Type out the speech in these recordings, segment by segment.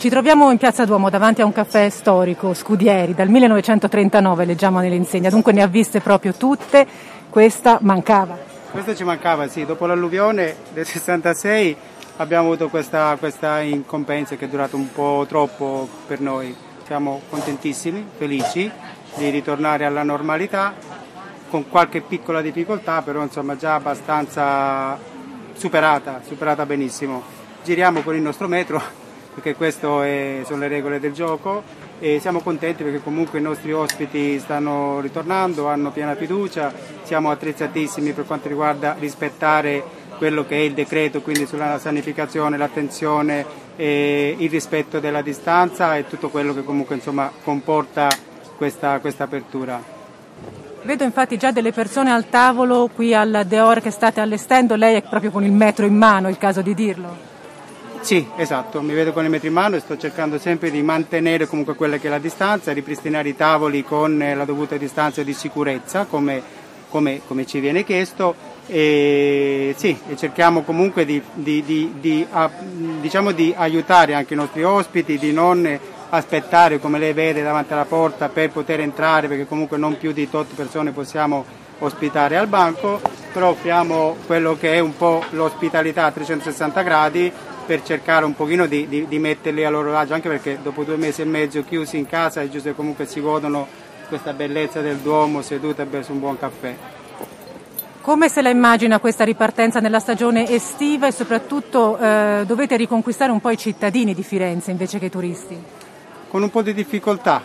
Ci troviamo in Piazza Duomo davanti a un caffè storico, Scudieri, dal 1939, leggiamo nell'insegna, dunque ne ha viste proprio tutte, questa mancava. Questa ci mancava, sì, dopo l'alluvione del 66 abbiamo avuto questa incombenza che è durata un po' troppo per noi. Siamo contentissimi, felici di ritornare alla normalità, con qualche piccola difficoltà, però insomma già abbastanza superata benissimo. Giriamo con il nostro metro, perché queste sono le regole del gioco, e siamo contenti perché comunque i nostri ospiti stanno ritornando, hanno piena fiducia, siamo attrezzatissimi per quanto riguarda rispettare quello che è il decreto, quindi sulla sanificazione, l'attenzione, il rispetto della distanza e tutto quello che comunque insomma comporta questa apertura. Vedo infatti già delle persone al tavolo qui al Deor che state allestendo, lei è proprio con il metro in mano, è il caso di dirlo? Sì, esatto, mi vedo con il metro in mano e sto cercando sempre di mantenere comunque quella che è la distanza, ripristinare i tavoli con la dovuta distanza di sicurezza, come ci viene chiesto, e cerchiamo comunque di aiutare anche i nostri ospiti, di non aspettare, come lei vede, davanti alla porta per poter entrare, perché comunque non più di 8 persone possiamo ospitare al banco, però offriamo quello che è un po' l'ospitalità a 360 gradi per cercare un pochino di metterli a loro agio, anche perché dopo 2 mesi e mezzo chiusi in casa è giusto che comunque si godono questa bellezza del Duomo seduta e bersi un buon caffè. Come se la immagina questa ripartenza nella stagione estiva e soprattutto dovete riconquistare un po' i cittadini di Firenze invece che i turisti? Con un po' di difficoltà,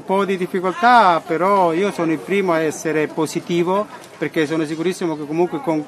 però io sono il primo a essere positivo, perché sono sicurissimo che comunque con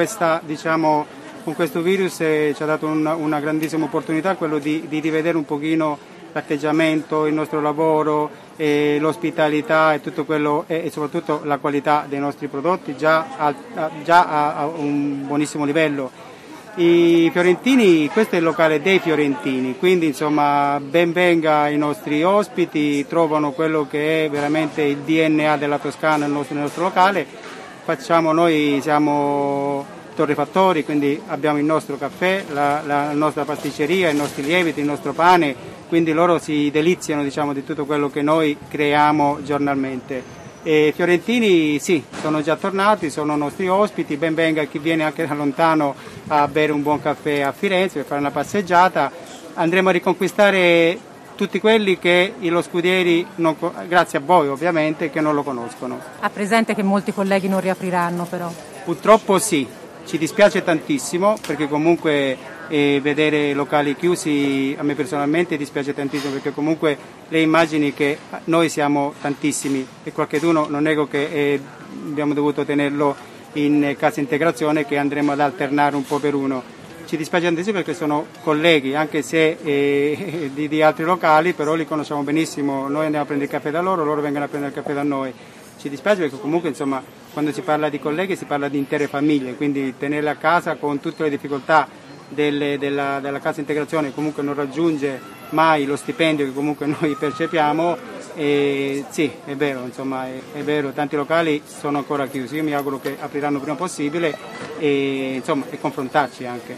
questo virus ci ha dato una grandissima opportunità, quello di rivedere un pochino l'atteggiamento, il nostro lavoro, l'ospitalità e tutto quello e soprattutto la qualità dei nostri prodotti già a un buonissimo livello. I fiorentini, questo è il locale dei fiorentini, quindi insomma ben venga i nostri ospiti, trovano quello che è veramente il DNA della Toscana nel nostro locale. Noi siamo torrefattori, quindi abbiamo il nostro caffè, la nostra pasticceria, i nostri lieviti, il nostro pane, quindi loro si deliziano di tutto quello che noi creiamo giornalmente. E fiorentini sì, sono già tornati, sono nostri ospiti, ben venga chi viene anche da lontano a bere un buon caffè a Firenze, per fare una passeggiata. Andremo a riconquistare tutti quelli che lo Scudieri, grazie a voi ovviamente, che non lo conoscono. Ha presente che molti colleghi non riapriranno però? Purtroppo sì, ci dispiace tantissimo perché comunque vedere locali chiusi a me personalmente dispiace tantissimo, perché comunque le immagini che noi siamo tantissimi e qualcheduno non nego che abbiamo dovuto tenerlo in cassa integrazione, che andremo ad alternare un po' per uno. Ci dispiace tantissimo perché sono colleghi, anche se di altri locali, però li conosciamo benissimo, noi andiamo a prendere il caffè da loro vengono a prendere il caffè da noi. Ci dispiace perché comunque insomma quando si parla di colleghi si parla di intere famiglie, quindi tenerle a casa con tutte le difficoltà della cassa integrazione comunque non raggiunge mai lo stipendio che comunque noi percepiamo, e sì, è vero, insomma, è vero, tanti locali sono ancora chiusi, io mi auguro che apriranno il prima possibile e confrontarci anche.